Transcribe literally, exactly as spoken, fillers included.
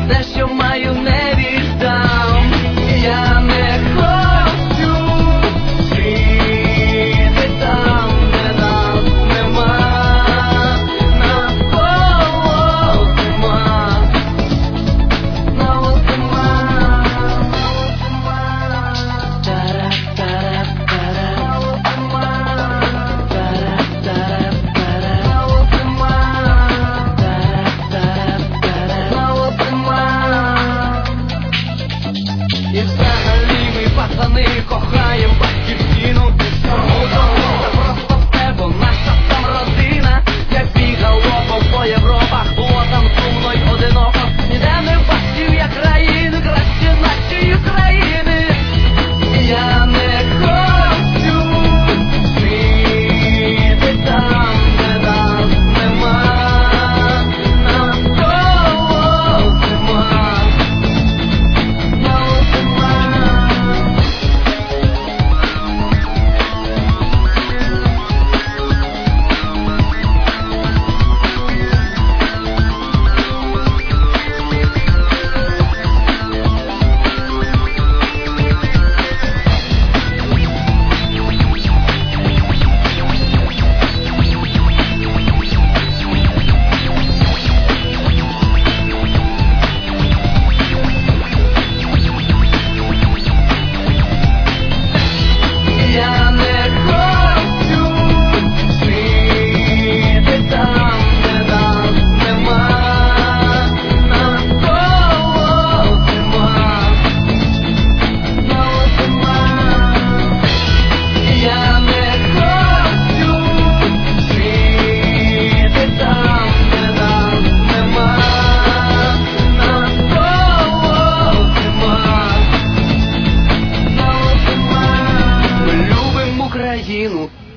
все, що маю, не віддам. Я не хочу жити там, де нас нема, навколо зима, знову зима. І взагалі ми, пацани, кохаєм батьківщину. Тому це просто все, бо наша там родина. Я бігав по Європах, було там сумно й одиноко. Ніде не бачив я країни краще нашої України. Я не хочу жити там, де нас нема, навколо зима. Я не хочу жити там, де нас нема, навколо зима, знову зима. Я не хочу жити там, де нас нема, навколо зима, знову зима. Ми любимо Україну,